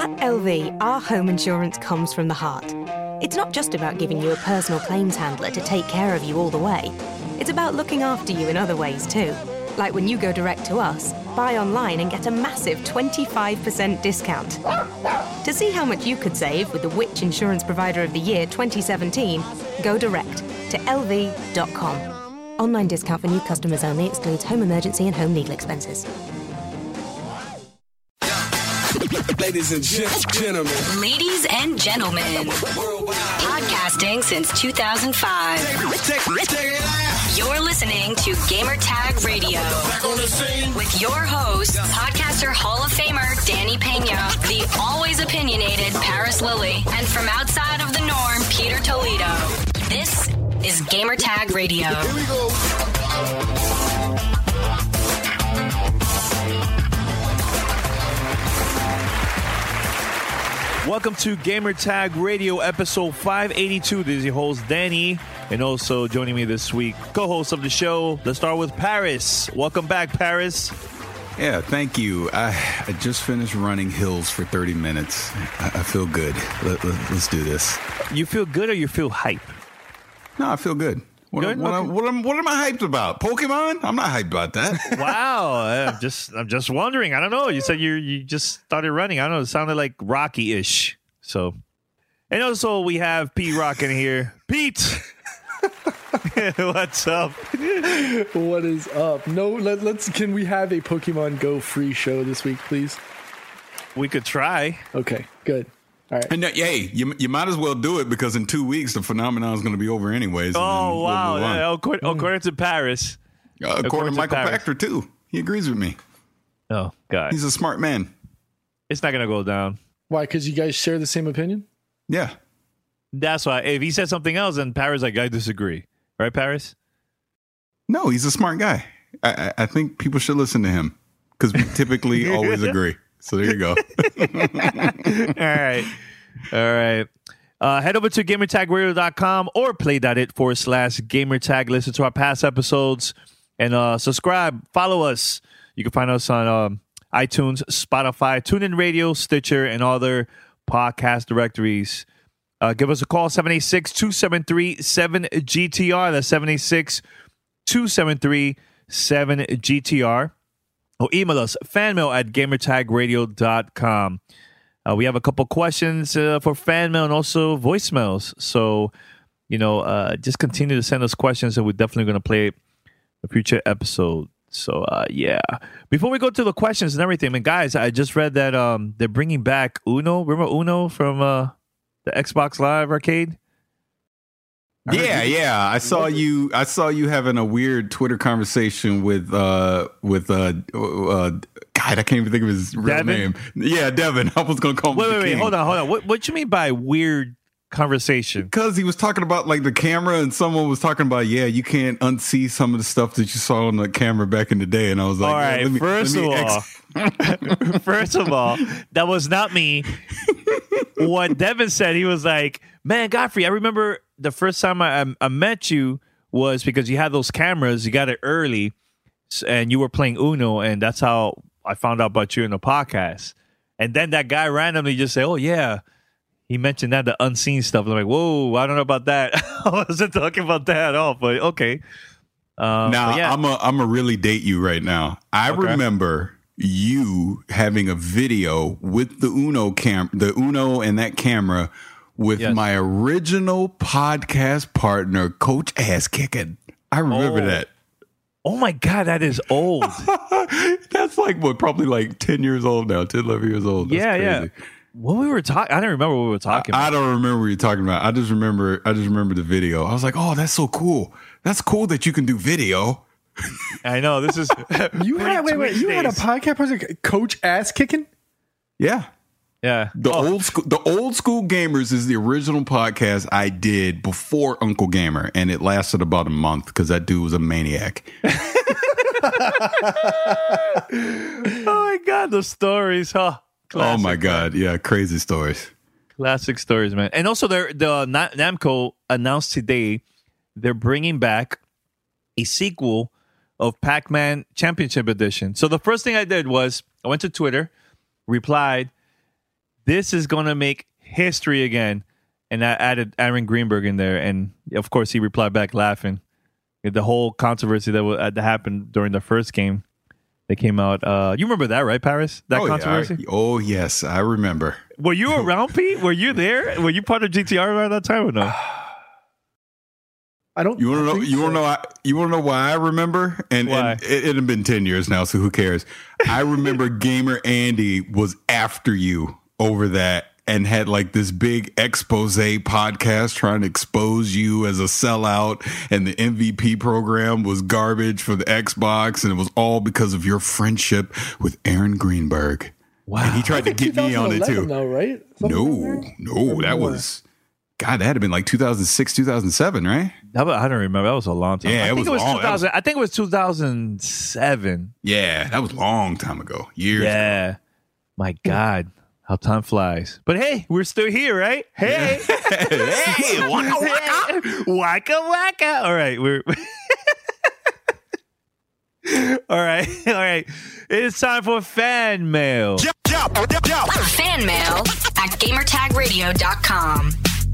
At LV, our home insurance comes from the heart. It's not just about giving you a personal claims handler to take care of you all the way. It's about looking after you in other ways too. Like when you go direct to us, buy online and get a massive 25% discount. To see how much you could save with the Which Insurance Provider of the Year 2017, go direct to lv.com. Online discount for new customers only, excludes home emergency and home legal expenses. Ladies and gentlemen. Ladies and gentlemen. Podcasting since 2005. Check it out. You're listening to Gamertag Radio. Back on the scene. With your host, podcaster Hall of Famer Danny Pena, the always opinionated Paris Lilly, and from outside of the norm, Peter Toledo. This is Gamertag Radio. Here we go. Welcome to Gamertag Radio, episode 582. This is your host, Danny, and also joining me this week, co-host of the show. Let's start with Paris. Welcome back, Paris. Yeah, thank you. I just finished running hills for 30 minutes. I feel good. Let's do this. You feel good or you feel hype? No, I feel good. What am I hyped about? Pokemon? I'm not hyped about that. Wow, I'm just wondering. I don't know. You said you just started running. I don't know. It sounded like Rocky-ish. So, and also we have Pete Rock in here. Pete, what's up? What is up? No, let's. Can we have a Pokemon Go free show this week, please? We could try. Okay, good. All right. And hey, you might as well do it because in 2 weeks the phenomenon is going to be over anyways. Oh, wow. Yeah, according to Paris. According to Michael Pachter, too. He agrees with me. Oh, God. He's a smart man. It's not going to go down. Why? Because you guys share the same opinion? Yeah. That's why. If he said something else, then Paris like, I disagree. Right, Paris? No, he's a smart guy. I think people should listen to him because we typically always agree. So there you go. All right. Head over to gamertagradio.com or play.it/gamertag. Listen to our past episodes and subscribe. Follow us. You can find us on iTunes, Spotify, TuneIn Radio, Stitcher, and other podcast directories. Give us a call, 786-273-7GTR. That's 786-273-7GTR. Or email us, fanmail@gamertagradio.com. We have a couple questions for fan mail and also voicemails. So, just continue to send us questions and we're definitely going to play a future episode. So, yeah. Before we go to the questions and everything, guys, I just read that they're bringing back Uno. Remember Uno from the Xbox Live arcade? Yeah. I saw you having a weird Twitter conversation with God, I can't even think of his real name. Yeah, Devin. I was gonna call him. Wait, hold on. What you mean by weird conversation? Because he was talking about like the camera, and someone was talking about you can't unsee some of the stuff that you saw on the camera back in the day, and I was like, all right. First of all, that was not me. What Devin said, he was like, "Man, Godfrey, I remember the first time I met you was because you had those cameras. You got it early, and you were playing Uno, and that's how I found out about you in the podcast." And then that guy randomly just said, "Oh yeah, he mentioned that the unseen stuff." I'm like, "Whoa, I don't know about that." I wasn't talking about that at all, but okay. Now yeah. I'm a really date you right now. I remember you having a video with the Uno and that camera with my original podcast partner, Coach Ass Kicking. I remember that. Oh my God, that is old. That's like probably like 10 years old now, 10, 11 years old. That's crazy. Yeah. What we were talking, I don't remember what we were talking about. I don't remember what you're talking about. I just remember the video. I was like, oh, that's so cool. That's cool that you can do video. I know, this is you had a podcast person, Coach Ass Kicking? Yeah. Yeah. The old school gamers is the original podcast I did before Uncle Gamer, and it lasted about a month because that dude was a maniac. Oh my God, the stories, huh? Classic, oh my God, yeah, crazy stories. Classic stories, man. And also, the Namco announced today they're bringing back a sequel of Pac-Man Championship Edition. So the first thing I did was I went to Twitter, replied, this is going to make history again. And I added Aaron Greenberg in there. And, of course, he replied back laughing. The whole controversy that happened during the first game. They came out. You remember that, right, Paris? That controversy? Yeah. Oh, yes. I remember. Were you around, Pete? Were you there? Were you part of GTR around that time or no? I don't. You want to know? You want to know? You want to know why I remember? And it had been 10 years now, so who cares? I remember Gamer Andy was after you over that and had like this big expose podcast trying to expose you as a sellout, and the MVP program was garbage for the Xbox, and it was all because of your friendship with Aaron Greenberg. Wow. And he tried to get me on it too. Though, right? No, that was. God, that had been like 2006, 2007, right? I don't remember. That was a long time. Yeah, I think it was long. 2000. I think it was 2007. Yeah, that was a long time ago. Years ago. My God, how time flies. But hey, we're still here, right? Hey. Hey, waka waka. Waka waka. All right, we're... All right. It's time for fan mail. Fan mail at gamertagradio.com.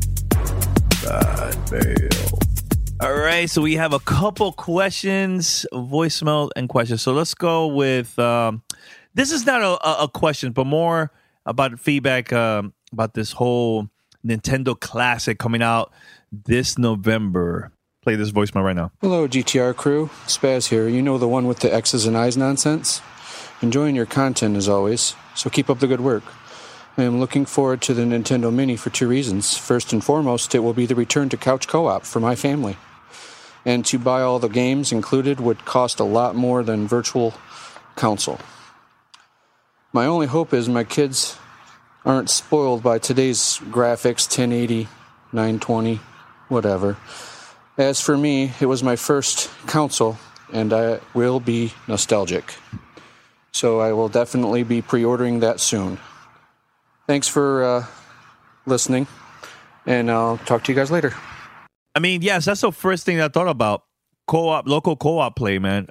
All right, so we have a couple questions, voicemail and questions. So let's go with this is not a question, but more about feedback about this whole Nintendo Classic coming out this November. Play this voicemail right now. Hello, GTR crew. Spaz here. You know, the one with the X's and I's nonsense? Enjoying your content as always, so keep up the good work. I am looking forward to the Nintendo Mini for two reasons. First and foremost, it will be the return to couch co-op for my family. And to buy all the games included would cost a lot more than Virtual Console. My only hope is my kids aren't spoiled by today's graphics, 1080, 920, whatever. As for me, it was my first console, and I will be nostalgic. So I will definitely be pre-ordering that soon. Thanks for listening, and I'll talk to you guys later. I mean, yes, that's the first thing I thought about. Co-op, local co-op play, man.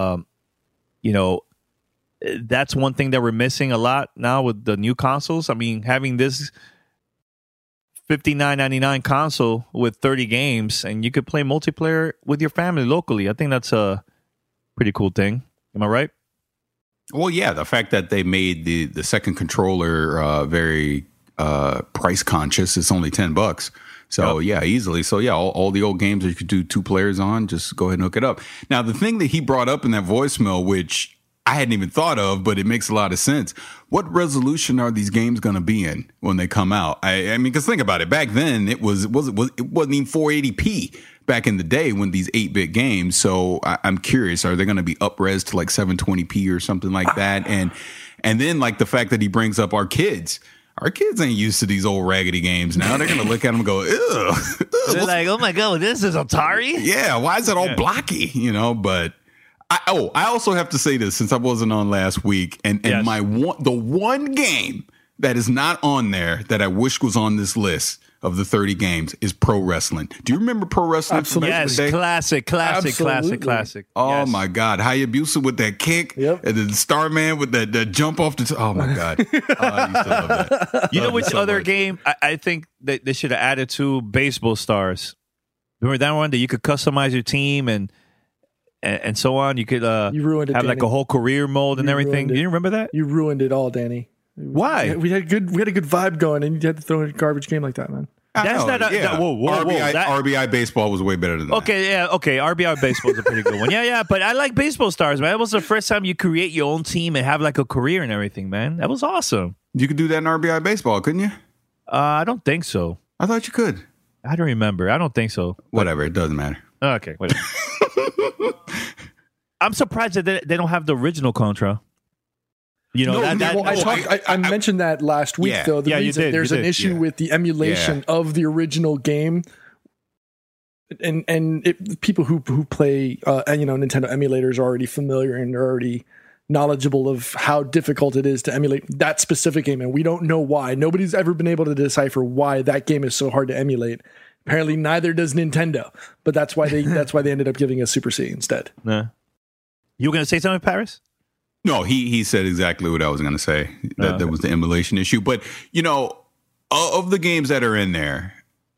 That's one thing that we're missing a lot now with the new consoles. I mean, having this $59.99 console with 30 games, and you could play multiplayer with your family locally. I think that's a pretty cool thing. Am I right? Well, yeah, the fact that they made the second controller very price conscious. It's only $10. So yeah, easily. So yeah, all the old games that you could do two players on, just go ahead and hook it up. Now, the thing that he brought up in that voicemail, which I hadn't even thought of, but it makes a lot of sense. What resolution are these games going to be in when they come out? I mean, because think about it. Back then, it wasn't even 480p back in the day when these 8-bit games. So I'm curious, are they going to be up-res to like 720p or something like that? And then like the fact that he brings up our kids. Our kids ain't used to these old raggedy games now. They're going to look at them and go, ew. They're like, oh my God, this is Atari? Yeah, why is it all blocky? But I also have to say this since I wasn't on last week, and Yes. the one game that is not on there that I wish was on this list of the 30 games is Pro Wrestling. Do you remember Pro Wrestling? Absolutely. Yes, classic. Absolutely. Oh Yes. my God, Hayabusa with that kick, Yep. and then Starman with that jump off the. Oh my God, I used to love that. You know Love it which so other much. game I think that they should have added to? Baseball Stars. Remember that one that you could customize your team and so on? You could You ruined it, have like Danny. a whole career mode and You everything. ruined You it. didn't remember that? You ruined it all, Danny. Why? We had a good vibe going, and you had to throw in a garbage game like that, man. I That's know, not a- yeah. whoa, RBI, that- RBI baseball was way better than that. Okay. RBI Baseball is a pretty good one. Yeah. But I like Baseball Stars, man. That was the first time you create your own team and have like a career and everything, man. That was awesome. You could do that in RBI baseball, couldn't you? I don't think so. I thought you could. I don't remember. I don't think so. Whatever, it doesn't matter. Okay, whatever. I'm surprised that they don't have the original Contra. You know, I mentioned that last week, Yeah. though. The Yeah, you reason did, there's you an did, issue yeah. with the emulation of the original game, and people who play, Nintendo emulators are already familiar and are already knowledgeable of how difficult it is to emulate that specific game, and we don't know why. Nobody's ever been able to decipher why that game is so hard to emulate. Apparently, neither does Nintendo, but that's why they ended up giving us Super C instead. Nah. You were going to say something, Paris? No, he said exactly what I was going to say. That was the emulation issue. But, of the games that are in there,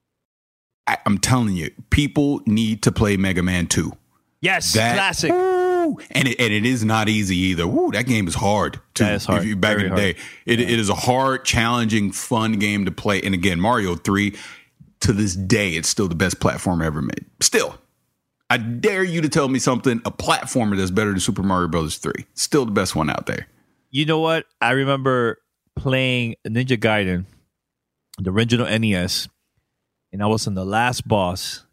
I'm telling you, people need to play Mega Man 2. Yes, classic. Woo, and it is not easy either. Woo, that game is hard. That is hard. Back in the day, it is a hard, challenging, fun game to play. And again, Mario 3, to this day, it's still the best platformer ever made. Still. I dare you to tell me something, a platformer that's better than Super Mario Bros. 3. Still the best one out there. You know what? I remember playing Ninja Gaiden, the original NES, and I was in the last boss.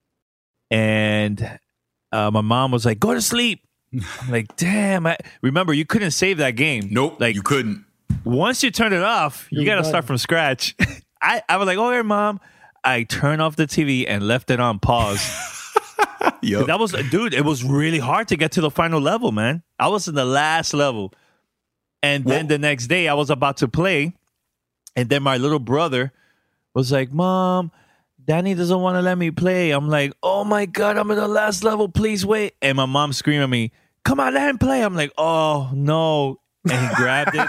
And my mom was like, go to sleep. I'm like, damn. Remember, you couldn't save that game. Nope, you couldn't. Once you turn it off, you got to start from scratch. I was like, okay, Mom. I turned off the TV and left it on pause. Yep. That was, dude, it was really hard to get to the final level, man. I was in the last level. And then the next day I was about to play. And then my little brother was like, Mom, Danny doesn't want to let me play. I'm like, oh my God, I'm in the last level. Please wait. And my mom screamed at me, come on, let him play. I'm like, oh no. And he grabbed it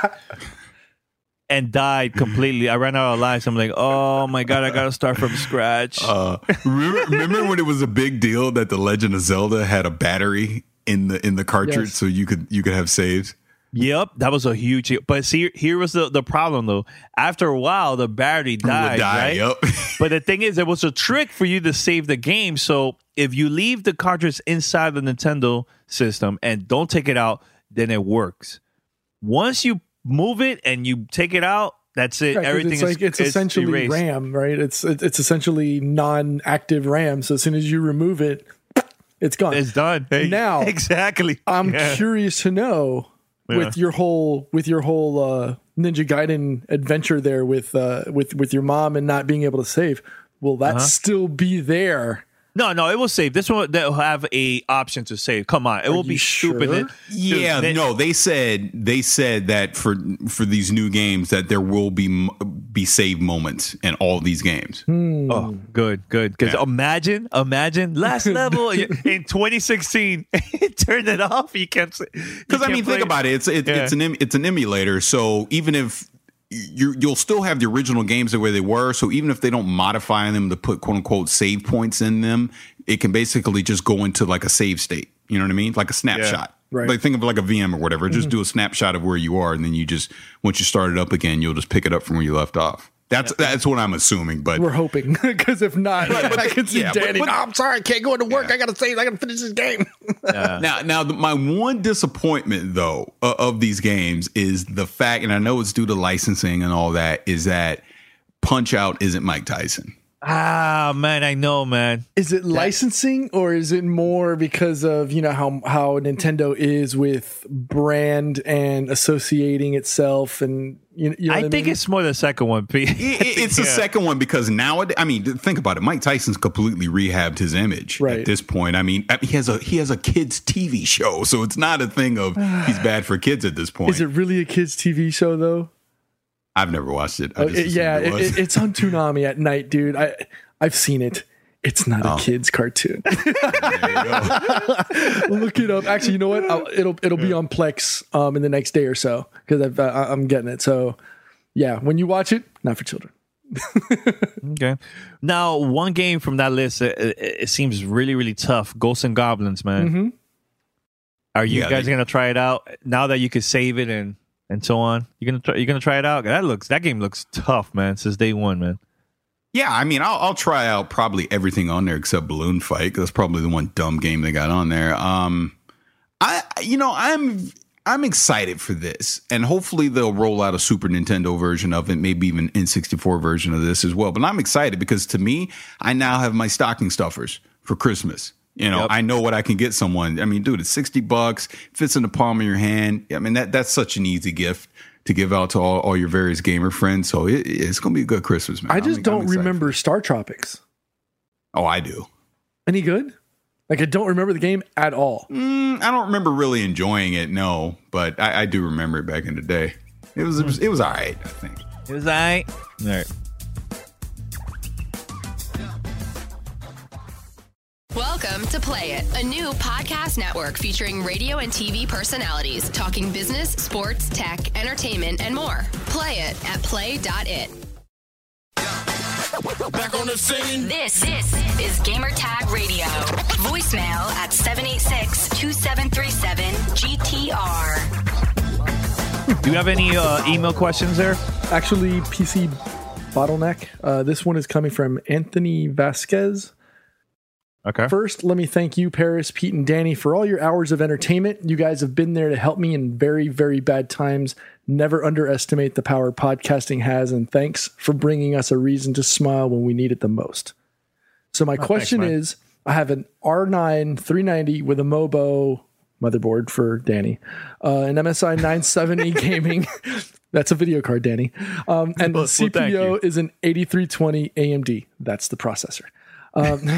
and died completely. I ran out of lives. I'm like, oh my God, I got to start from scratch. Remember when it was a big deal that The Legend of Zelda had a battery in the cartridge, so you could have saves? Yep, that was a huge. But see, here was the problem though. After a while, the battery died, right? Yep. But the thing is, it was a trick for you to save the game. So if you leave the cartridge inside the Nintendo system and don't take it out, then it works. Once you move it and you take it out, that's it. Right, everything it's essentially erased. RAM, right? It's essentially non-active RAM. So as soon as you remove it, it's gone. It's done. Hey, now, exactly. I'm curious to know with your whole Ninja Gaiden adventure there with your mom and not being able to save. Will that still be there? No, it will save. This one they'll have a option to save. Come on, it will be stupid. Yeah, no, they said that for these new games that there will be save moments in all these games. Oh, good. Because imagine last level in 2016, turn it off. You can't. Because I mean, think about it. It's an emulator. So even if you'll still have the original games the way they were. So even if they don't modify them to put quote unquote save points in them, it can basically just go into like a save state. You know what I mean? Like a snapshot. Yeah, right. Like think of like a VM or whatever. Just do a snapshot of where you are, and then you just once you start it up again, you'll just pick it up from where you left off. That's what I'm assuming, but we're hoping, because if not, I can see Danny. I'm sorry, I can't go into work. I gotta save. I gotta finish this game. Now, my one disappointment though of these games is the fact, and I know it's due to licensing and all that, is that Punch-Out isn't Mike Tyson. Ah, man, I know, man. Is it licensing, or is it more because of how Nintendo is with brand and associating itself and I think it's more the second one. It's the second one because nowadays, I mean, think about it. Mike Tyson's completely rehabbed his image at this point. I mean, he has a kids TV show, so it's not a thing of he's bad for kids at this point. Is it really a kids TV show though? I've never watched it. It's on Toonami at night, dude. I've seen it. It's not a kid's cartoon. Look it up. Actually, you know what? It'll be on Plex in the next day or so because I'm getting it. So yeah, when you watch it, not for children. Okay. Now, one game from that list, it seems really, really tough. Ghosts and Goblins, man. Mm-hmm. Are you guys gonna try it out now that you could save it and so on? You're gonna try it out? That game looks tough, man. Since day one, man. Yeah, I mean, I'll try out probably everything on there except Balloon Fight. That's probably the one dumb game they got on there. I'm excited for this, and hopefully they'll roll out a Super Nintendo version of it, maybe even N64 version of this as well. But I'm excited because to me, I now have my stocking stuffers for Christmas. I know what I can get someone. I mean, dude, it's $60, fits in the palm of your hand. I mean, that's such an easy gift to give out to all your various gamer friends. So it's going to be a good Christmas, man. I just don't remember Star Tropics. Oh, I do. Any good? Like, I don't remember the game at all. I don't remember really enjoying it, no. But I do remember it back in the day. It was all right, I think. It was all right. All right. Welcome to Play It, a new podcast network featuring radio and TV personalities talking business, sports, tech, entertainment, and more. Play it at play.it. Back on the scene. This is Gamer Tag Radio. Voicemail at 786-2737-GTR. Do you have any email questions there? Actually, PC Bottleneck. This one is coming from Anthony Vasquez. Okay. First, let me thank you, Paris, Pete, and Danny, for all your hours of entertainment. You guys have been there to help me in very, very bad times. Never underestimate the power podcasting has, and thanks for bringing us a reason to smile when we need it the most. So my question is, I have an R9 390 with a Mobo motherboard for Danny, an MSI 970 gaming. That's a video card, Danny. And the CPU is an 8320 AMD. That's the processor. And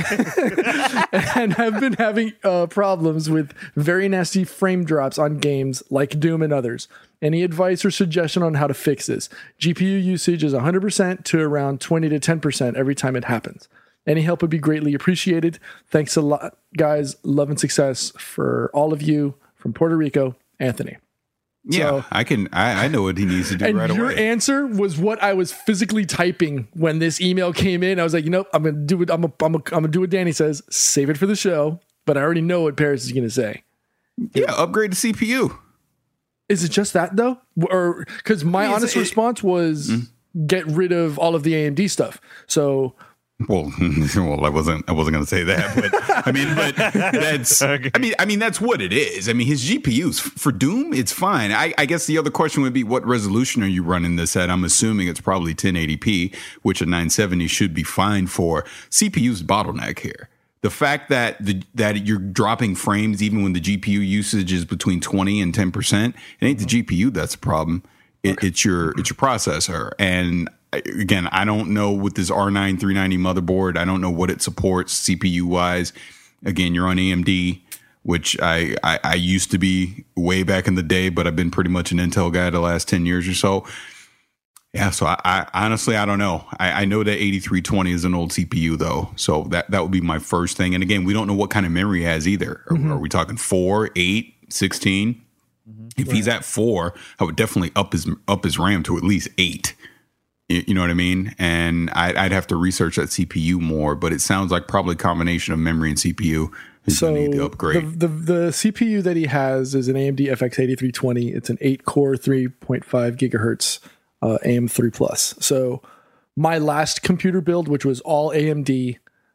have been having problems with very nasty frame drops on games like Doom and others. Any advice or suggestion on how to fix this? GPU usage is 100% to around 20 to 10% every time it happens. Any help would be greatly appreciated. Thanks a lot, guys. Love and success for all of you from Puerto Rico, Anthony. Yeah, so, I know what he needs to do right away. Your answer was what I was physically typing when this email came in. I was like, you know, I'm gonna do it. I'm gonna do what Danny says. Save it for the show. But I already know what Paris is gonna say. Yeah, upgrade the CPU. Is it just that though? Or because my honest response was get rid of all of the AMD stuff. So. Well, I wasn't going to say that, but that's, okay. I mean, that's what it is. I mean, his GPUs for Doom, it's fine. I guess the other question would be, what resolution are you running this at? I'm assuming it's probably 1080p, which a 970 should be fine for. CPU's bottleneck here. The fact that that you're dropping frames even when the GPU usage is between 20 and 10%, it ain't the GPU that's a problem. It's your processor. And again, I don't know with this R9 390 motherboard, I don't know what it supports CPU wise. Again, you're on AMD, which I used to be way back in the day, but I've been pretty much an Intel guy the last 10 years or so. Yeah, so I honestly, I don't know. I know that 8320 is an old CPU though, so that would be my first thing. And again, we don't know what kind of memory he has either. Are we talking 4, 8, 16? If he's at 4, I would definitely up his RAM to at least 8. You know what I mean? And I'd have to research that CPU more, but it sounds like probably a combination of memory and CPU is going to need the upgrade. The CPU that he has is an AMD FX 8320. It's an 8-core, 3.5 gigahertz AM3 Plus. So my last computer build, which was all AMD,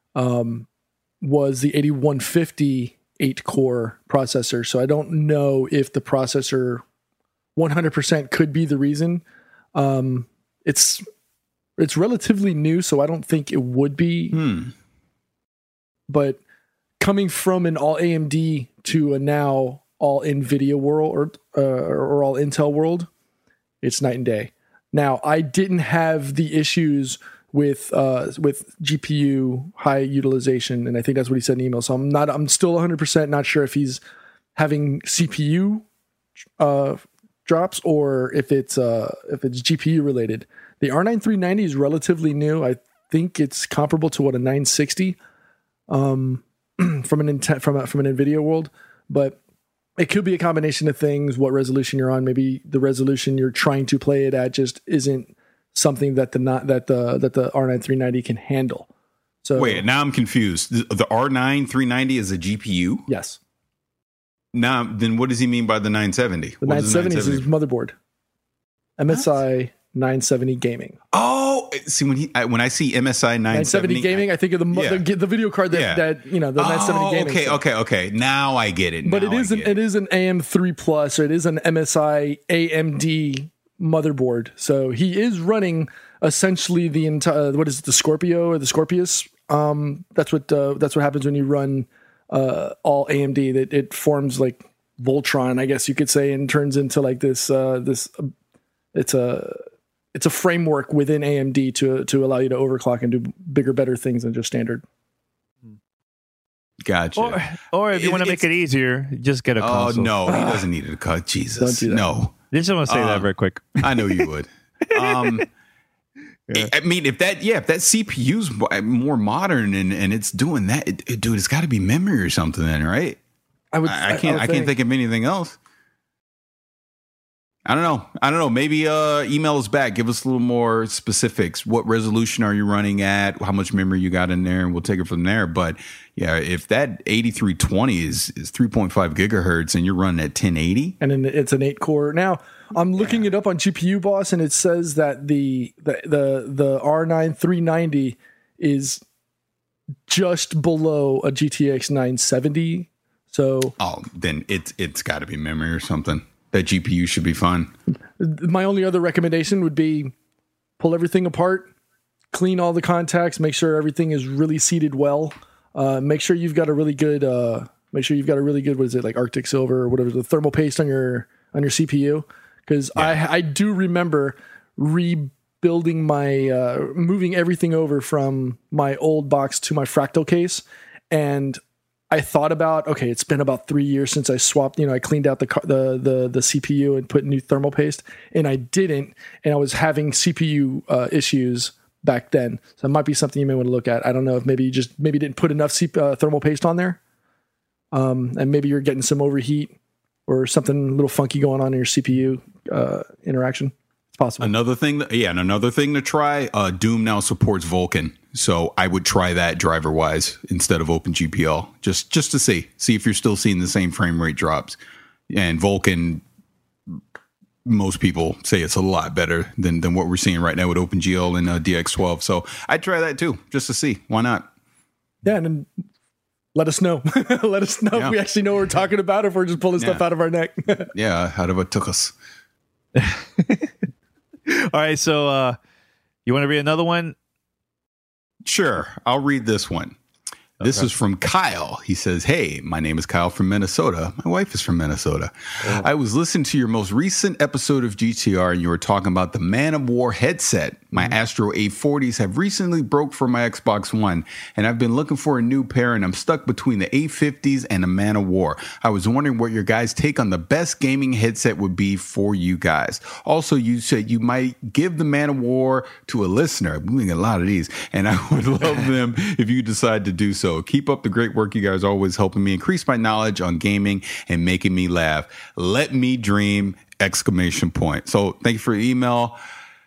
was the 8150 8-core processor. So I don't know if the processor 100% could be the reason. It's relatively new, so I don't think it would be. But coming from an all AMD to a now all NVIDIA world or all Intel world, it's night and day. Now, I didn't have the issues with GPU high utilization, and I think that's what he said in the email. So I'm still 100% not sure if he's having CPU drops or if it's GPU related. The R9 390 is relatively new. I think it's comparable to what a 960 from an NVIDIA world, but it could be a combination of things. What resolution you're on? Maybe the resolution you're trying to play it at just isn't something that the R9 390 can handle. So wait, now I'm confused. The R9 390 is a GPU? Yes. Now, then what does he mean by the 970? The 970 is his motherboard. MSI 970 gaming. Oh, see when I see MSI 970 gaming, I think of the video card that the 970 gaming. Okay. Now I get it. But it is an AM3 Plus, or it is an MSI AMD motherboard. So he is running essentially the entire the Scorpio or the Scorpius. That's what happens when you run all AMD. That it forms like Voltron, I guess you could say, and turns into like this. It's a framework within AMD to allow you to overclock and do bigger, better things than just standard. Gotcha. Or if you want to make it easier, just get a console. Oh no, he doesn't need a cut. Jesus, don't do that. No. I just want to say that very quick. I know you would. I mean, if that CPU's more modern and it's doing that, dude, it's got to be memory or something then, right? I can't think of anything else. I don't know. Maybe email us back. Give us a little more specifics. What resolution are you running at? How much memory you got in there? And we'll take it from there. But yeah, if that 8320 is 3.5 gigahertz and you're running at 1080. And then it's an 8-core. Now, I'm looking it up on GPU Boss, and it says that the R9 390 is just below a GTX 970. So then it's got to be memory or something. That GPU should be fun. My only other recommendation would be pull everything apart, clean all the contacts, make sure everything is really seated well. Make sure you've got a really good what is it, like Arctic Silver or whatever, the thermal paste on your CPU. Because I do remember rebuilding my moving everything over from my old box to my Fractal case, and I thought about, okay, it's been about 3 years since I swapped, I cleaned out the CPU and put new thermal paste, and I didn't, and I was having CPU issues back then. So it might be something you may want to look at. I don't know if maybe you didn't put enough thermal paste on there, and maybe you're getting some overheat or something a little funky going on in your CPU interaction. It's possible. Another thing to try, Doom now supports Vulkan. So I would try that driver-wise instead of OpenGPL, just to see if you're still seeing the same frame rate drops. And Vulkan, most people say it's a lot better than what we're seeing right now with OpenGL and DX12. So I'd try that too, just to see. Why not? Yeah, and then let us know. Let us know if we actually know what we're talking about, if we're just pulling stuff out of our neck. Yeah, out of a tuchus. All right, so you want to read another one? Sure, I'll read this one. This is from Kyle. He says, "Hey, my name is Kyle from Minnesota. My wife is from Minnesota. Oh. I was listening to your most recent episode of GTR, and you were talking about the Man of War headset. My Astro A40s have recently broke for my Xbox One, and I've been looking for a new pair, and I'm stuck between the A50s and the Man of War. I was wondering what your guys' take on the best gaming headset would be for you guys. Also, you said you might give the Man of War to a listener. I'm doing a lot of these, and I would love them if you decide to do so. Keep up the great work. You guys are always helping me increase my knowledge on gaming and making me laugh. Let me dream! ! So thank you for your email.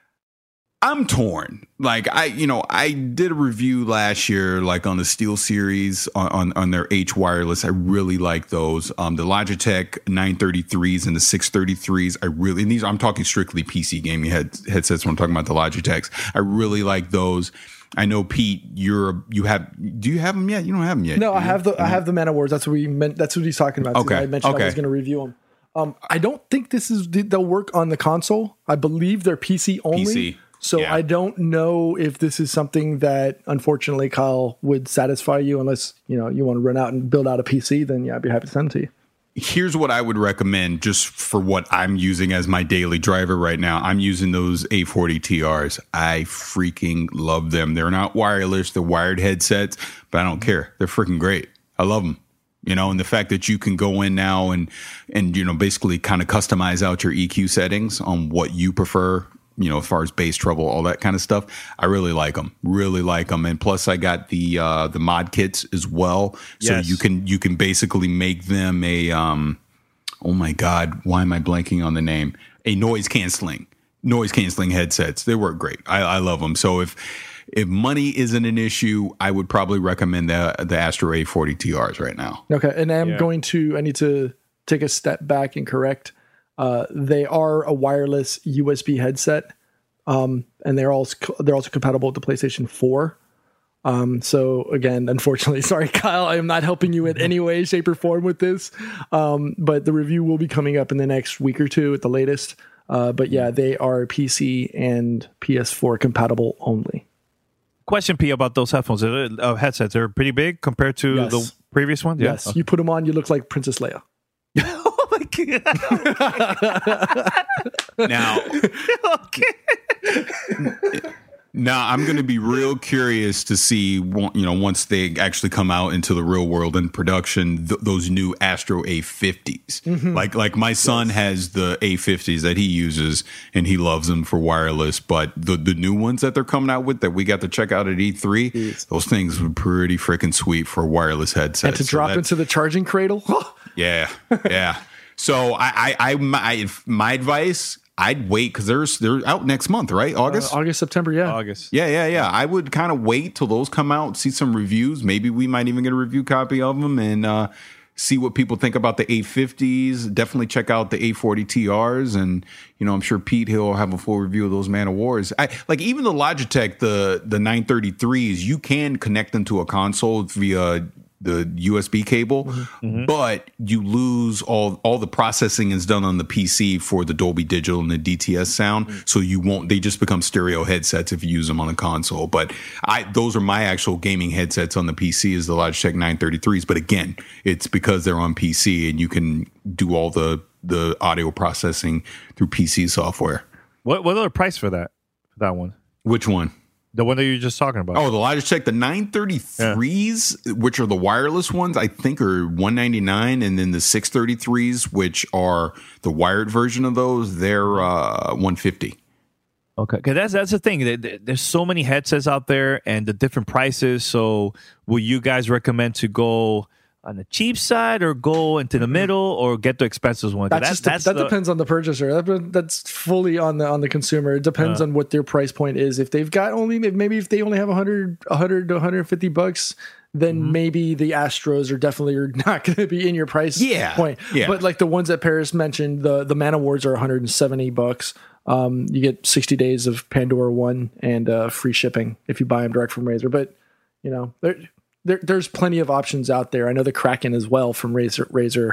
I'm torn. Like I did a review last year, like on the Steel Series on their H wireless. I really like those. The Logitech 933s and the 633s. And these, I'm talking strictly PC gaming headsets when I'm talking about the Logitechs. I really like those. I know, Pete, do you have them yet? You don't have them yet. No, I have the Man of Wars. That's what we meant. That's what he's talking about. Okay. I mentioned I was going to review them. I don't think they'll work on the console. I believe they're PC only. PC. So I don't know if this is something that, unfortunately, Kyle, would satisfy you unless, you want to run out and build out a PC. Then I'd be happy to send it to you. Here's what I would recommend just for what I'm using as my daily driver right now. I'm using those A40 TRs. I freaking love them. They're not wireless. They're wired headsets, but I don't care. They're freaking great. I love them. And the fact that you can go in now and basically kind of customize out your EQ settings on what you prefer, as far as bass, treble, all that kind of stuff. I really like them. And plus I got the mod kits as well. So you can basically make them a, oh my God, why am I blanking on the name? A noise canceling headsets. They work great. I love them. So if money isn't an issue, I would probably recommend the Astro A40 TRs right now. Okay. And I need to take a step back and correct. They are a wireless USB headset, and they're also compatible with the PlayStation 4. So again, unfortunately, sorry, Kyle, I am not helping you in any way, shape, or form with this. But the review will be coming up in the next week or two at the latest. But yeah, they are PC and PS4 compatible only. Question, P, about those headphones, headsets. They're pretty big compared to the previous ones. Yes, you put them on, you look like Princess Leia. Oh my God. Now, Now, I'm going to be real curious to see, once they actually come out into the real world in production, those new Astro A50s. Mm-hmm. Like my son has the A50s that he uses, and he loves them for wireless. But the new ones that they're coming out with that we got to check out at E3, those things were pretty freaking sweet for wireless headsets. And to drop into the charging cradle? Yeah. So my advice, I'd wait because they're out next month, right? August, September, yeah. August. Yeah. I would kind of wait till those come out, see some reviews. Maybe we might even get a review copy of them and see what people think about the A50s. Definitely check out the A40 TRs, and I'm sure Pete Hill will have a full review of those Man of Wars. Even the Logitech, the 933s, you can connect them to a console via the USB cable, but you lose all the processing is done on the PC for the Dolby Digital and the DTS sound. So they just become stereo headsets if you use them on a console. But those are my actual gaming headsets on the PC is the Logitech 933s. But again, it's because they're on PC and you can do all the audio processing through PC software. What other price for that one? Which one? The one that you were just talking about. Oh, the Logitech, the 933s, which are the wireless ones, I think are $199, and then the 633s, which are the wired version of those, they're $150. Okay, because that's the thing. There's so many headsets out there, and the different prices. So, will you guys recommend to go on the cheap side, or go into the middle, or get the expensive one? That depends on the purchaser. That's fully on the consumer. It depends on what their price point is. If they've got maybe if they only have $100 to $150, then maybe the Astros are definitely not going to be in your price point. Yeah. But like the ones that Paris mentioned, the Man Awards are $170. You get 60 days of Pandora One and free shipping if you buy them direct from Razer. But there's plenty of options out there. I know the Kraken as well from Razer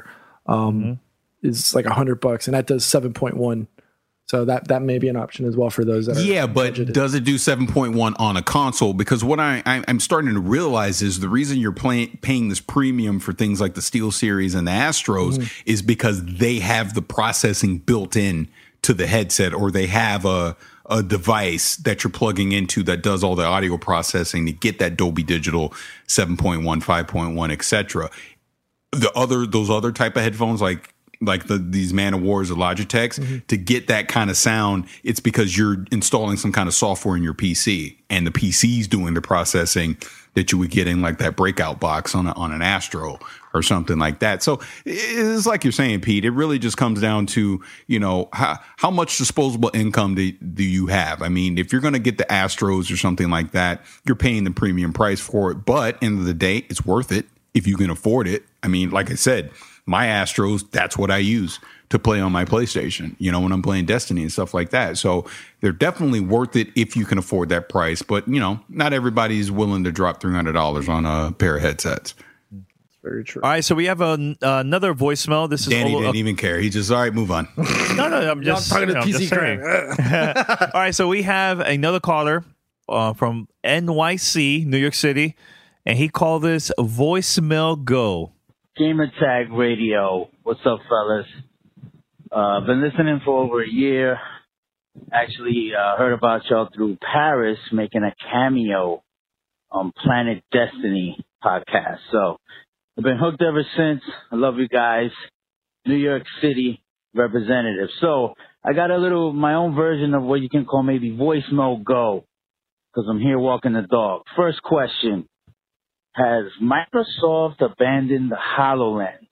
is like $100, and that does 7.1. So that may be an option as well for those that are but budgeted. Does it do 7.1 on a console? Because what I'm starting to realize is the reason you're paying this premium for things like the SteelSeries and the Astros is because they have the processing built in to the headset, or they have a device that you're plugging into that does all the audio processing to get that Dolby Digital 7.1, 5.1, etc. Those other type of headphones like these Man of Wars or Logitechs, to get that kind of sound, it's because you're installing some kind of software in your PC, and the PC's doing the processing that you would get in like that breakout box on an Astro or something like that. So it's like you're saying, Pete, it really just comes down to, how much disposable income do you have? I mean, if you're going to get the Astros or something like that, you're paying the premium price for it. But end of the day, it's worth it if you can afford it. I mean, like I said, my Astros, that's what I use to play on my PlayStation, when I'm playing Destiny and stuff like that. So they're definitely worth it if you can afford that price. But, not everybody's willing to drop $300 on a pair of headsets. Very true. All right, so we have another voicemail. This is Danny didn't even care. He just, all right, move on. No, I'm just talking to PC crime. All right, so we have another caller from NYC, New York City, and he called this Voicemail Go. Gamer Tag Radio. What's up, fellas? Been listening for over a year. Actually, heard about y'all through Paris making a cameo on Planet Destiny podcast. So I've been hooked ever since. I love you guys. New York City representative. So I got my own version of what you can call maybe Voicemail Go, because I'm here walking the dog. First question. Has Microsoft abandoned the HoloLens?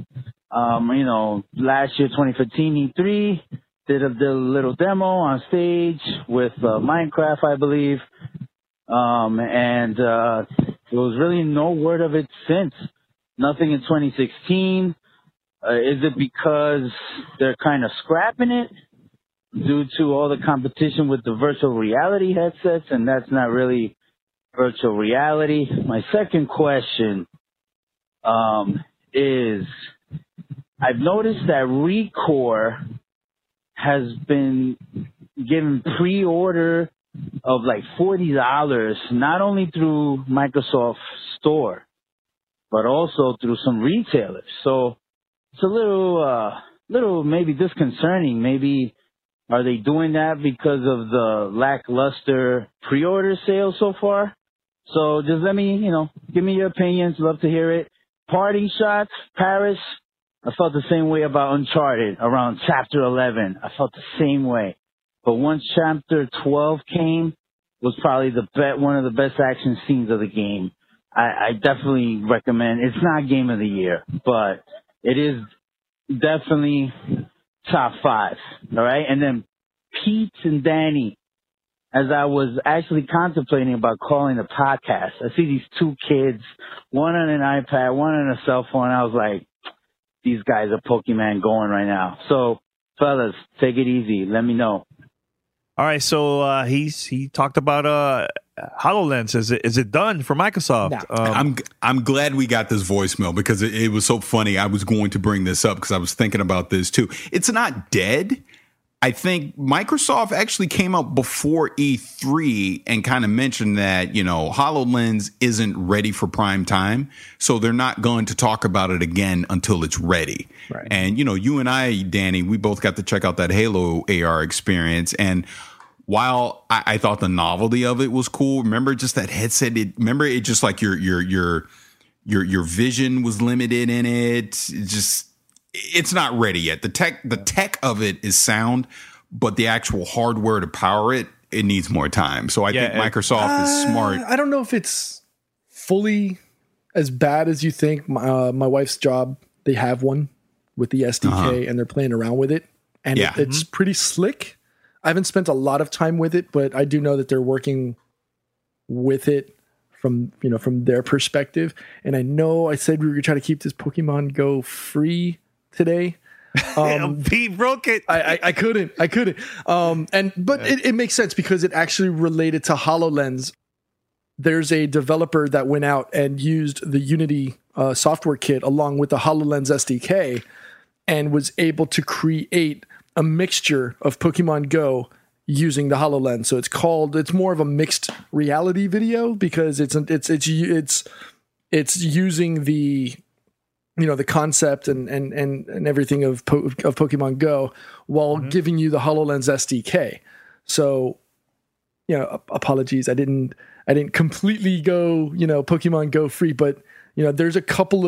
Last year, 2015 E3, did a little demo on stage with Minecraft, I believe. And there was really no word of it since. Nothing in 2016. Is it because they're kind of scrapping it due to all the competition with the virtual reality headsets, and that's not really virtual reality? My second question is, I've noticed that Recore has been given pre-order of like $40, not only through Microsoft Store, but also through some retailers. So it's a little maybe disconcerting. Maybe Are they doing that because of the lackluster pre-order sales so far? So just let me, give me your opinions. Love to hear it. Parting shots, Paris. I felt the same way about Uncharted around Chapter 11. I felt the same way. But once Chapter 12 came, was probably one of the best action scenes of the game. I definitely recommend. It's not Game of the Year, but it is definitely top 5. All right. And then Pete and Danny, as I was actually contemplating about calling the podcast, I see these 2 kids, one on an iPad, one on a cell phone. I was like, these guys are Pokemon going right now. So, fellas, take it easy. Let me know. All right, so he talked about HoloLens. Is it done for Microsoft? No. I'm glad we got this voicemail because it was so funny. I was going to bring this up because I was thinking about this too. It's not dead. I think Microsoft actually came out before E3 and kind of mentioned that, HoloLens isn't ready for prime time. So they're not going to talk about it again until it's ready. Right. And, you and I, Danny, we both got to check out that Halo AR experience. And while I thought the novelty of it was cool, remember just that headset, it just like your vision was limited in it. It's not ready yet. The tech of it is sound, but the actual hardware to power it needs more time. So I think Microsoft is smart. I don't know if it's fully as bad as you think. My wife's job, they have one with the SDK and they're playing around with it. And it's pretty slick. I haven't spent a lot of time with it, but I do know that they're working with it from their perspective. And I know I said we were going to try to keep this Pokemon Go free today. Pete broke it. I couldn't. But it makes sense because it actually related to HoloLens. There's a developer that went out and used the Unity software kit along with the HoloLens SDK and was able to create a mixture of Pokemon Go using the HoloLens. So it's more of a mixed reality video because it's using the the concept and everything of Pokemon Go while giving you the HoloLens SDK. So, apologies, I didn't completely go, Pokemon Go free, but there's a couple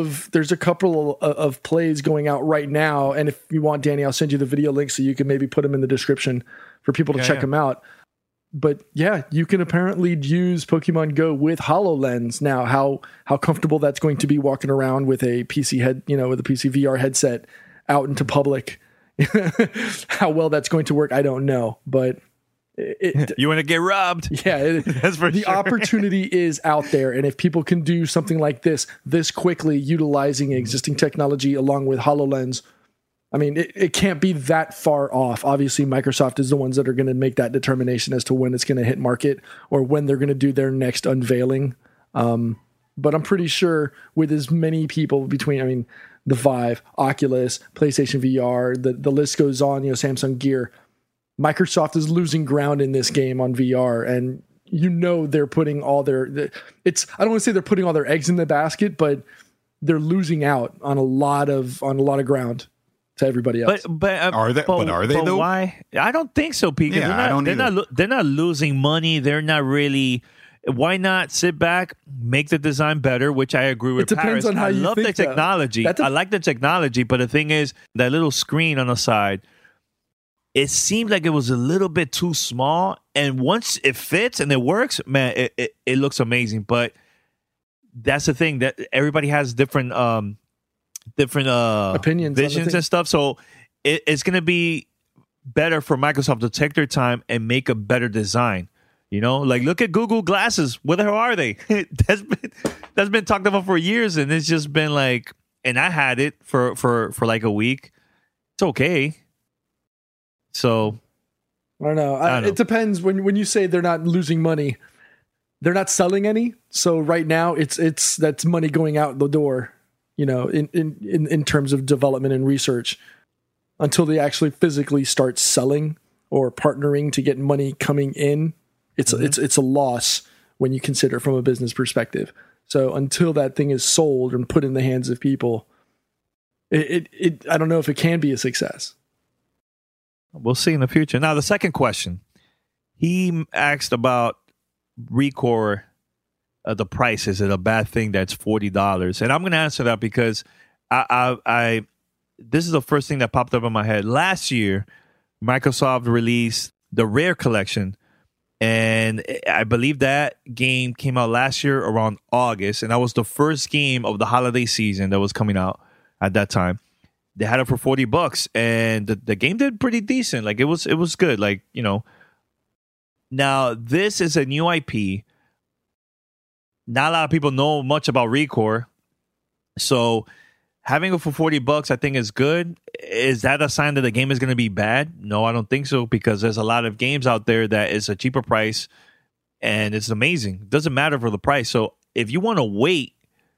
of plays going out right now. And if you want, Danny, I'll send you the video link so you can maybe put them in the description for people to check them out. But yeah, you can apparently use Pokemon Go with HoloLens now. How comfortable that's going to be walking around with a PC with a PC VR headset out into public. How well that's going to work, I don't know. But you want to get robbed? Yeah, that's for the sure. opportunity is out there, and if people can do something like this quickly, utilizing existing technology along with HoloLens. I mean, it can't be that far off. Obviously, Microsoft is the ones that are going to make that determination as to when it's going to hit market or when they're going to do their next unveiling. But I'm pretty sure with as many people between, the Vive, Oculus, PlayStation VR, the list goes on, Samsung Gear, Microsoft is losing ground in this game on VR. And they're putting all I don't want to say they're putting all their eggs in the basket, but they're losing out on a lot of ground to everybody else. But are they though? Why? I don't think so, Pete. Yeah, they're not losing money. They're not really. Why not sit back, make the design better? Which I agree with. It depends on how you love the technology. I like the technology, but the thing is, that little screen on the side, it seemed like it was a little bit too small. And once it fits and it works, man, it looks amazing. But that's the thing, that everybody has different opinions, visions and stuff. So it's going to be better for Microsoft to take their time and make a better design. Like look at Google Glasses. Where the hell are they? that's been talked about for years, and it's just been like. And I had it for like a week. It's okay. So I don't know. It depends. When you say they're not losing money, they're not selling any. So right now, that's money going out the door. In terms of development and research, until they actually physically start selling or partnering to get money coming in, it's a loss when you consider from a business perspective. So until that thing is sold and put in the hands of people, I don't know if it can be a success. We'll see in the future. Now, the second question. He asked about ReCore, the price. Is it a bad thing that's $40? And I'm going to answer that because I this is the first thing that popped up in my head. Last year, Microsoft released the Rare Collection, and I believe that game came out last year around August, and that was the first game of the holiday season that was coming out at that time. They had it for $40, and the game did pretty decent. Like it was good. Like, you know. Now this is a new IP. Not a lot of people know much about ReCore, so having it for $40, I think, is good. Is that a sign that the game is going to be bad? No, I don't think so, because there's a lot of games out there that is a cheaper price, and it's amazing. It doesn't matter for the price. So if you want to wait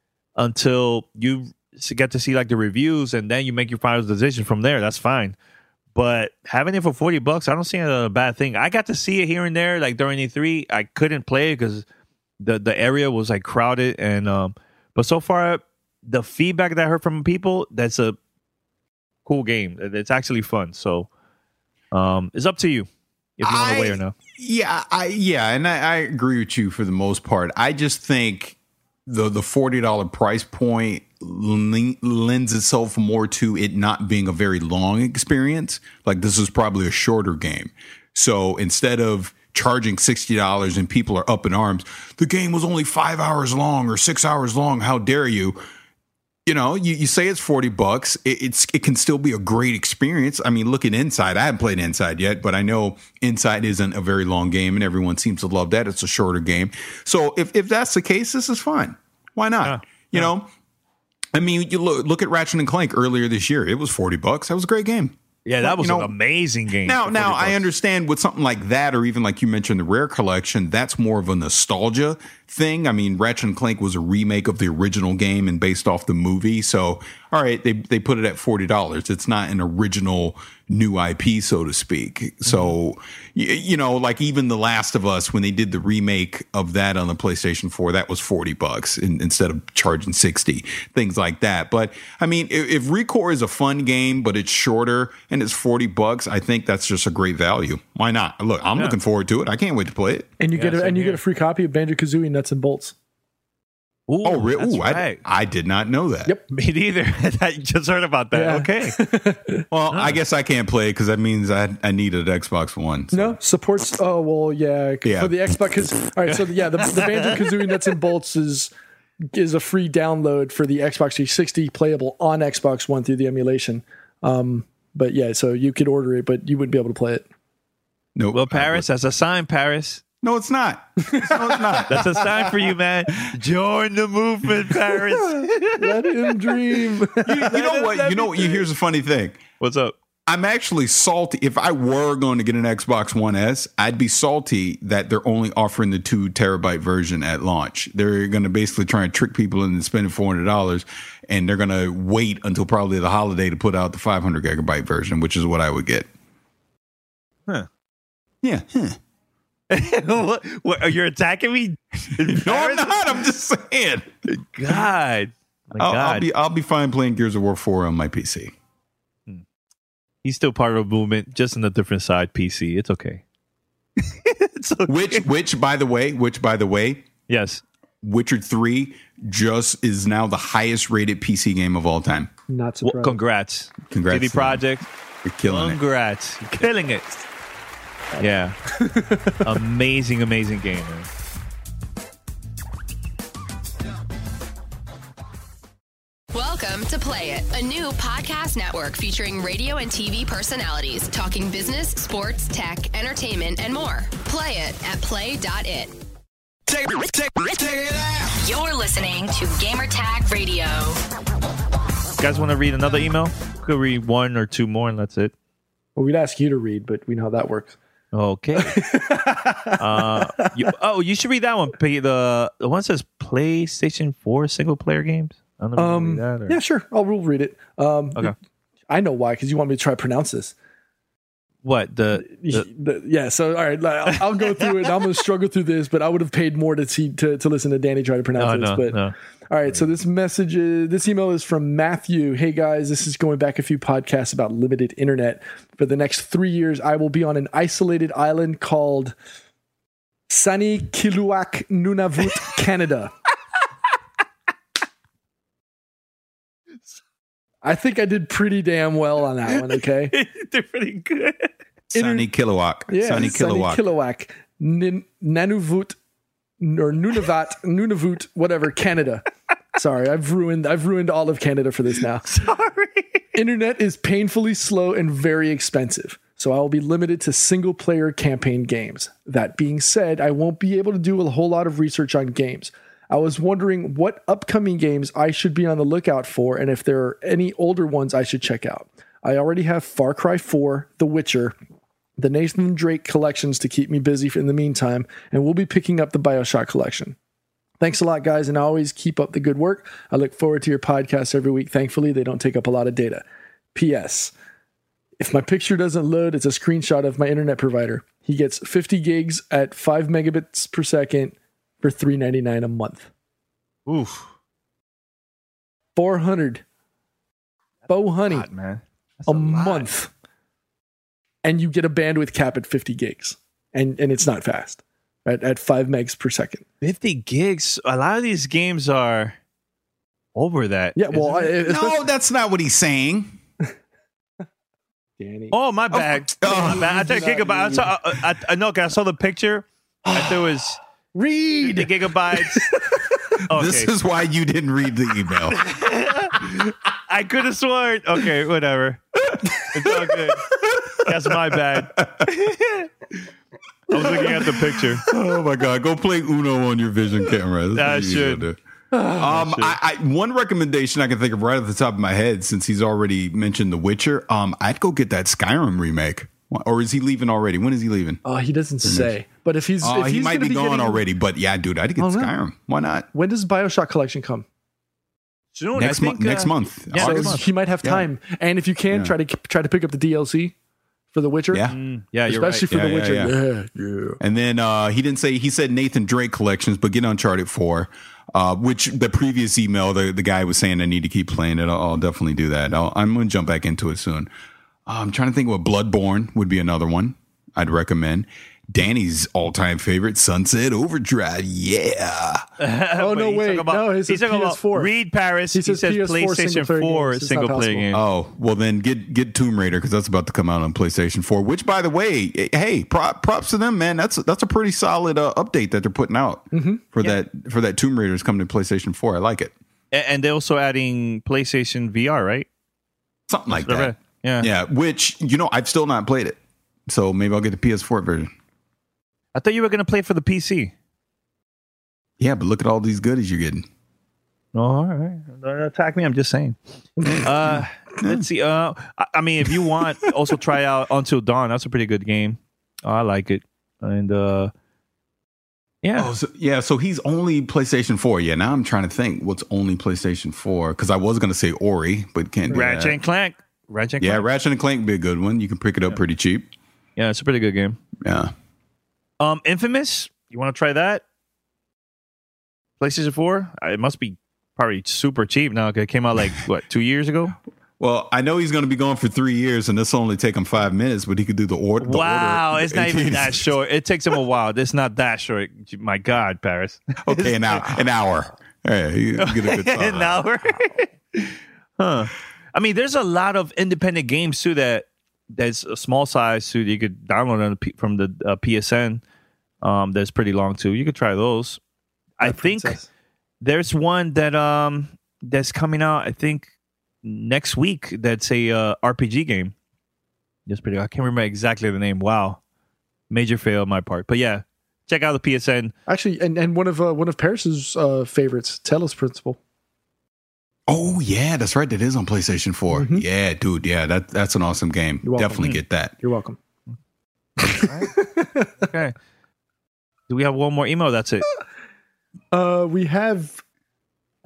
until you get to see like the reviews and then you make your final decision from there, that's fine. But having it for $40, I don't see it as a bad thing. I got to see it here and there, like during E3. I couldn't play it because the area was like crowded, and but so far, the feedback that I heard from people, that's a cool game. It's actually fun. So it's up to you if you want to wait or not. Yeah, and I agree with you for the most part. I just think the $40 price point lends itself more to it not being a very long experience. Like, this is probably a shorter game. So instead of charging $60 and people are up in arms, the game was only 5 hours long or 6 hours long, how dare you? You know, you say it's $40. It can still be a great experience. I mean, look at Inside. I haven't played Inside yet, but I know Inside isn't a very long game, and everyone seems to love that. It's a shorter game. So if that's the case, this is fine. Why not? Yeah. You know, I mean, you look at Ratchet and Clank earlier this year. It was $40. That was a great game. Yeah, that was an amazing game. Now I understand with something like that, or even like you mentioned, the Rare Collection, that's more of a nostalgia thing. I mean, Ratchet and Clank was a remake of the original game and based off the movie. So, all right, they put it at $40. It's not an original new IP, so to speak. So, you know, like even The Last of Us, when they did the remake of that on the PlayStation 4, that was $40 instead of charging $60, things like that. But I mean, if ReCore is a fun game, but it's shorter and it's $40, I think that's just a great value. Why not? Look, I'm looking forward to it. I can't wait to play it. And you get a free copy of Banjo-Kazooie Nuts and Bolts. Ooh, oh, really? Right. I did not know that. Yep. Me neither. I just heard about that. Yeah. Okay. Well, I guess I can't play it because that means I need an Xbox One. So. No, supports. Oh, well, yeah. For the Xbox. All right. So, the Banjo-Kazooie Nuts and Bolts is a free download for the Xbox 360, playable on Xbox One through the emulation. But yeah, so you could order it, but you wouldn't be able to play it. No. Well, Paris, as a sign, Paris. No, it's not. No, it's not. That's a sign for you, man. Join the movement, Paris. Let him dream. You know what? Here's a funny thing. What's up? I'm actually salty. If I were going to get an Xbox One S, I'd be salty that they're only offering the 2 terabyte version at launch. They're going to basically try and trick people into spending $400, and they're going to wait until probably the holiday to put out the 500 gigabyte version, which is what I would get. Huh. Yeah. Huh. What, you're attacking me? No, I'm not. I'm just saying. God. I'll be fine playing Gears of War 4 on my PC. He's still part of a movement, just on a different side PC. It's okay. It's okay. Which by the way, yes, Witcher 3 just is now the highest rated PC game of all time. Not surprised. Well, congrats. CD Projekt. You're killing Congrats. You're killing it. Yeah. Amazing game, man. Welcome to Play It, a new podcast network featuring radio and TV personalities talking business, sports, tech, entertainment, and more. Play it at play.it. Take it out. You're listening to Gamertag Radio. You guys want to read another email? Could read one or two more, and that's it. Well, we'd ask you to read, but we know how that works. Okay. You should read that one. The one that says PlayStation 4 single player games. I don't know if you read that, or... Yeah, sure. We'll read it. Okay. I know why, because you want me to try to pronounce this. What yeah. So all right, I'll go through it. I'm going to struggle through this, but I would have paid more to listen to Danny try to pronounce this. No. All right, so this email is from Matthew. Hey guys, this is going back a few podcasts about limited internet. For the next 3 years, I will be on an isolated island called Sanikiluaq, Nunavut, Canada. I think I did pretty damn well on that one, okay? They're pretty good. Sanikiluaq. Yeah, Sanikiluaq. Nunavut, or Nunavut, whatever, Canada. Sorry, I've ruined all of Canada for this now. Sorry. Internet is painfully slow and very expensive, so I will be limited to single-player campaign games. That being said, I won't be able to do a whole lot of research on games. I was wondering what upcoming games I should be on the lookout for, and if there are any older ones I should check out. I already have Far Cry 4, The Witcher, the Nathan Drake collections to keep me busy in the meantime, and we'll be picking up the BioShock collection. Thanks a lot, guys, and always keep up the good work. I look forward to your podcast every week. Thankfully, they don't take up a lot of data. P.S. If my picture doesn't load, it's a screenshot of my internet provider. He gets 50 gigs at 5 megabits per second for $3.99 a month. Oof. 400. $400 man. a month. And you get a bandwidth cap at 50 gigs. And it's not fast. At 5 megs per second. 50 gigs. A lot of these games are over that. Yeah, well, no, that's not what he's saying. Danny. Oh, my bad. My bad. I took gigabytes. I saw the picture. I thought it was read the gigabytes. Okay. This is why you didn't read the email. I could have sworn. Okay, whatever. It's all good. That's my bad. I was looking at the picture. Oh my God! Go play Uno on your Vision camera. I should. One recommendation I can think of right at the top of my head, since he's already mentioned The Witcher. I'd go get that Skyrim remake. Or is he leaving already? When is he leaving? Oh, he doesn't say. But if he's he might be gone already. But yeah, dude, I'd get Skyrim. Why not? When does BioShock collection come? Soon. Next month. Yeah, so he might have time. Yeah. And if you can, try to pick up the DLC for The Witcher. Yeah, you're especially for The Witcher. Yeah. And then he didn't say. He said Nathan Drake collections, but get Uncharted 4. Which the previous email, the guy was saying I need to keep playing it. I'll definitely do that. I'm going to jump back into it soon. I'm trying to think what Bloodborne would be another one I'd recommend. Danny's all-time favorite, Sunset Overdrive. Yeah. Oh, no, wait. No, he says PS4. Read Paris. He says PlayStation 4 single-player game. Oh, well, then get Tomb Raider, because that's about to come out on PlayStation 4, which, by the way, hey, props to them, man. That's a pretty solid update that they're putting out for that Tomb Raider's coming to PlayStation 4. I like it. And they're also adding PlayStation VR, right? Something like that. Yeah. Which, I've still not played it. So maybe I'll get the PS4 version. I thought you were going to play for the PC. Yeah, but look at all these goodies you're getting. Oh, all right. Don't attack me. I'm just saying. Let's see. I mean, if you want, also try out Until Dawn. That's a pretty good game. I like it. And yeah. Oh, so he's only PlayStation 4. Yeah, now I'm trying to think what's only PlayStation 4. Because I was going to say Ori, but can't do Ratchet that. and Clank. Ratchet and Clank would be a good one. You can pick it up pretty cheap. Yeah, it's a pretty good game. Yeah. Infamous, you want to try that? PlayStation 4? It must be probably super cheap now. It came out 2 years ago? Well, I know he's going to be gone for 3 years, and this will only take him 5 minutes, but he could do the order. Wow, it's not even that short. It takes him a while. It's not that short. My God, Paris. Okay, an hour. Hey, you get a good time. An hour? Huh. I mean, there's a lot of independent games, too, that's a small size, too, that you could download from the PSN. That's pretty long too. You could try those. I think there's one that's coming out. I think next week. That's a RPG game. That's pretty. I can't remember exactly the name. Wow, major fail on my part. But yeah, check out the PSN. Actually, and one of Paris's favorites, Talos Principle. Oh yeah, that's right. That is on PlayStation 4. Mm-hmm. Yeah, dude. Yeah, that's an awesome game. Definitely get that. You're welcome. All right. Okay. Do we have one more email? That's it. We have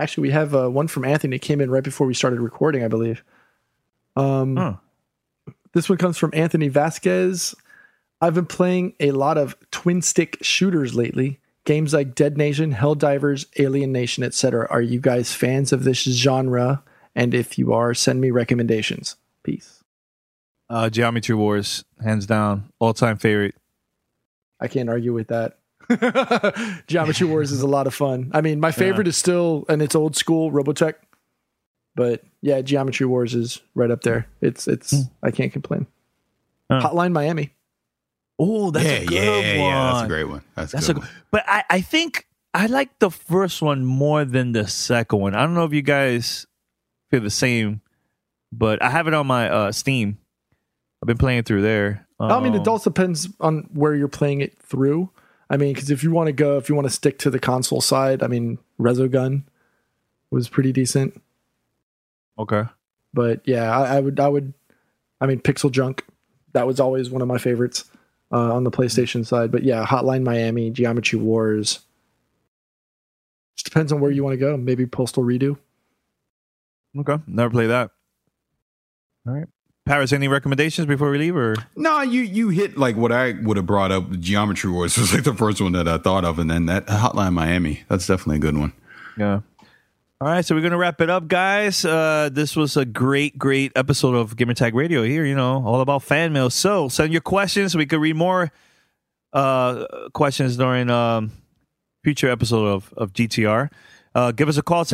one from Anthony that came in right before we started recording, I believe. This one comes from Anthony Vasquez. I've been playing a lot of twin stick shooters lately. Games like Dead Nation, Helldivers, Alien Nation, etc. Are you guys fans of this genre? And if you are, send me recommendations. Peace. Geometry Wars, hands down, all-time favorite. I can't argue with that. Geometry Wars is a lot of fun. I mean, my favorite is still, and it's old school, Robotech. But yeah, Geometry Wars is right up there. It's. I can't complain. Hotline Miami. Oh, that's a good one. Yeah, that's a great one. That's a good one. But I think I like the first one more than the second one. I don't know if you guys feel the same, but I have it on my Steam. I've been playing through there. I mean, it also depends on where you're playing it through. I mean, because if you want to stick to the console side, I mean, Resogun was pretty decent. Okay. But yeah, I would. I mean, Pixel Junk, that was always one of my favorites on the PlayStation side. But yeah, Hotline Miami, Geometry Wars. Just depends on where you want to go. Maybe Postal Redo. Okay, never played that. All right, Paris. Any recommendations before we leave, or no? You hit like what I would have brought up. Geometry Wars was like the first one that I thought of, and then that Hotline Miami. That's definitely a good one. Yeah. All right, so we're going to wrap it up, guys. This was a great episode of Gamertag Radio here, all about fan mail. So send your questions so we could read more questions during future episode of GTR. Give us a call,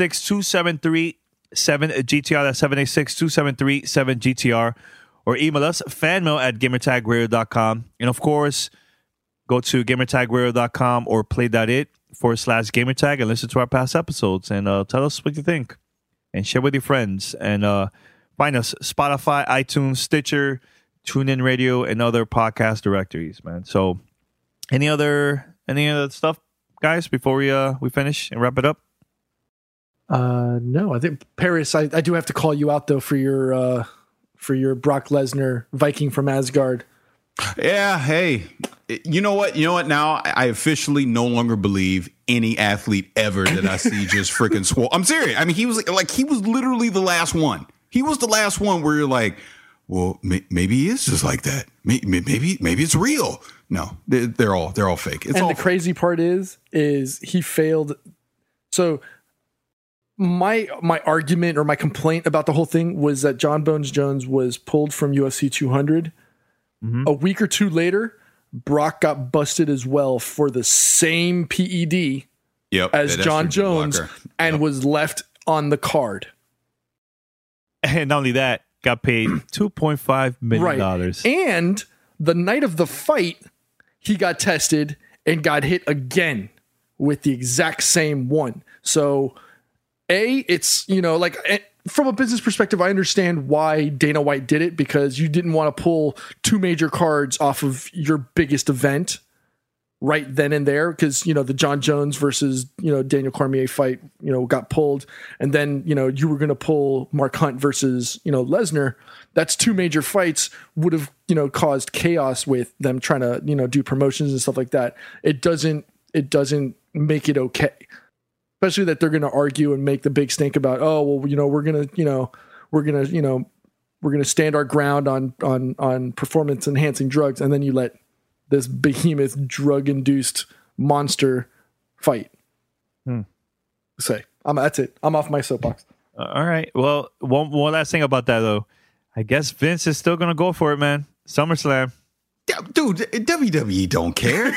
786-273-7GTR. That's 786-273-7GTR. Or email us, fanmail@gamertagradio.com. And, of course, go to gamertagradio.com or play.it/gamertag and listen to our past episodes and tell us what you think and share with your friends, and find us Spotify, iTunes, Stitcher, TuneIn Radio, and other podcast directories, man. So any other stuff, guys, before we finish and wrap it up? No, I think Paris, I do have to call you out though for your Brock Lesnar Viking from Asgard. Yeah, hey, you know what? Now I officially no longer believe any athlete ever that I see just freaking swole. I'm serious. I mean, he was literally the last one. He was the last one where you're like, well, maybe he is just like that. Maybe it's real. No, they're all fake. It's and all the crazy part is he failed. So my argument or my complaint about the whole thing was that John Bones Jones was pulled from UFC 200. Mm-hmm. A week or two later, Brock got busted as well for the same PED as John Jones and was left on the card. And not only that, got paid $2.5 million. Right. And the night of the fight, he got tested and got hit again with the exact same one. So, it's, from a business perspective, I understand why Dana White did it, because you didn't want to pull two major cards off of your biggest event right then and there, because, the John Jones versus, Daniel Cormier fight, got pulled. And then, you were going to pull Mark Hunt versus, Lesnar. That's two major fights, would have, caused chaos with them trying to, do promotions and stuff like that. It doesn't make it okay. Especially that they're going to argue and make the big stink about, we're going to stand our ground on performance enhancing drugs. And then you let this behemoth drug induced monster fight. That's it. I'm off my soapbox. All right. Well, one last thing about that though. I guess Vince is still going to go for it, man. SummerSlam. Dude, WWE don't care.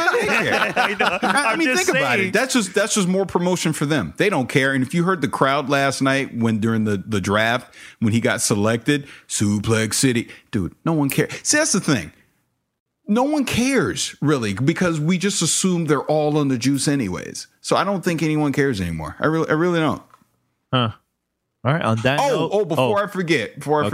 I mean, think about it. That's just more promotion for them. They don't care. And if you heard the crowd last night during the draft, when he got selected, Suplex City, dude, no one cares. See, that's the thing. No one cares, really, because we just assume they're all on the juice anyways. So I don't think anyone cares anymore. I really don't. Huh. All right. On that note. Before I forget.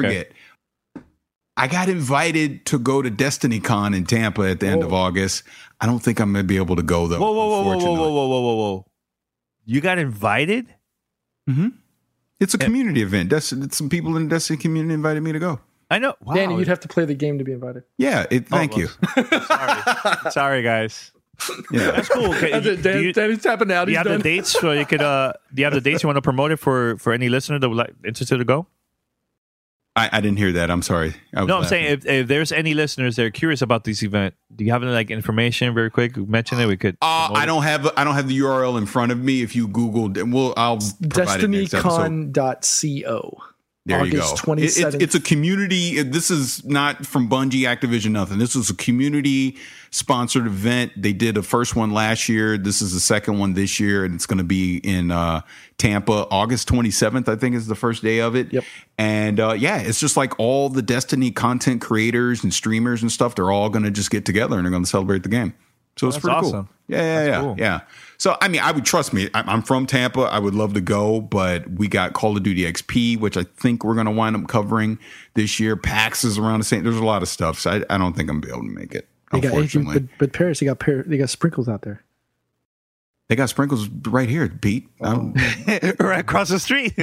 I got invited to go to DestinyCon in Tampa at the end of August. I don't think I'm going to be able to go, though. Whoa. You got invited? Mm-hmm. It's a community event. Some people in the Destiny community invited me to go. I know. Wow. Danny, you'd have to play the game to be invited. Yeah, thank you. Sorry, guys. Yeah, that's cool. Danny's tapping out. Do you have the dates? So you could. Do you have the dates you want to promote it for any listener that would interested to go? I didn't hear that. I'm sorry. I'm saying if there's any listeners that are curious about this event, do you have any like information very quick? Mention it. We could. I don't have the URL in front of me. If you Googled, I'll provide it next episode. DestinyCon.co. There August you go. 27th. It's a community. This is not from Bungie, Activision, nothing. This is a community-sponsored event. They did a first one last year. This is the second one this year, and it's going to be in Tampa. August 27th, I think, is the first day of it. Yep. And, it's just like all the Destiny content creators and streamers and stuff, they're all going to just get together, and they're going to celebrate the game. So it's pretty awesome. Cool. Yeah. Cool. Yeah. So, I mean, I would trust me. I'm from Tampa. I would love to go, but we got Call of Duty XP, which I think we're going to wind up covering this year. PAX is around the same. There's a lot of stuff. So I don't think I'm going to be able to make it, unfortunately. But Paris, they got sprinkles out there. They got sprinkles right here, Pete. Right across the street.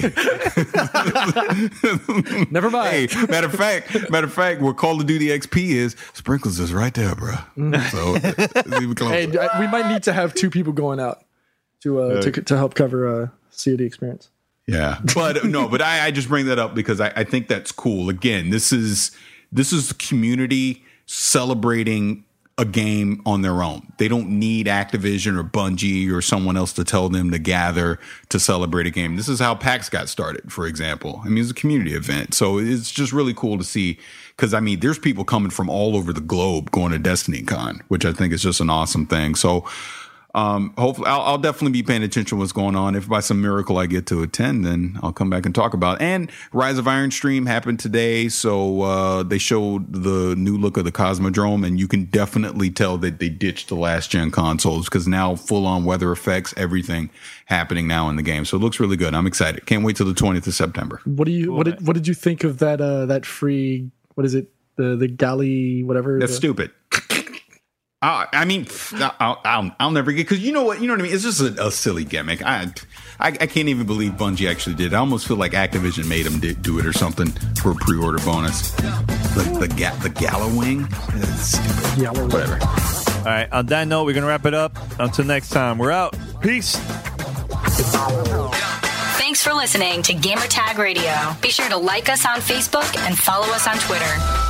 Never mind. Hey, matter of fact, where Call of Duty XP is, sprinkles is right there, bro. So it's even closer. Hey, we might need to have two people going out to help cover COD experience. Yeah, but I just bring that up because I think that's cool. Again, this is the community celebrating a game on their own. They don't need Activision or Bungie or someone else to tell them to gather to celebrate a game. This is how PAX got started, for example. I mean, it's a community event. So it's just really cool to see because, I mean, there's people coming from all over the globe going to DestinyCon, which I think is just an awesome thing. So hopefully I'll definitely be paying attention to what's going on. If by some miracle I get to attend, then I'll come back and talk about it. And Rise of Iron stream happened today. So they showed the new look of the Cosmodrome, and you can definitely tell that they ditched the last gen consoles because now full on weather effects, everything happening now in the game. So it looks really good. I'm excited. Can't wait till the 20th of September. What did you think of that free, what is it? The galley, whatever? That's stupid. I mean, I'll never get, because you know what I mean. It's just a silly gimmick. I can't even believe Bungie actually did it. I almost feel like Activision made them do it or something for a pre-order bonus. The Gala wing, whatever. All right. On that note, we're gonna wrap it up. Until next time, we're out. Peace. Thanks for listening to Gamertag Radio. Be sure to like us on Facebook and follow us on Twitter.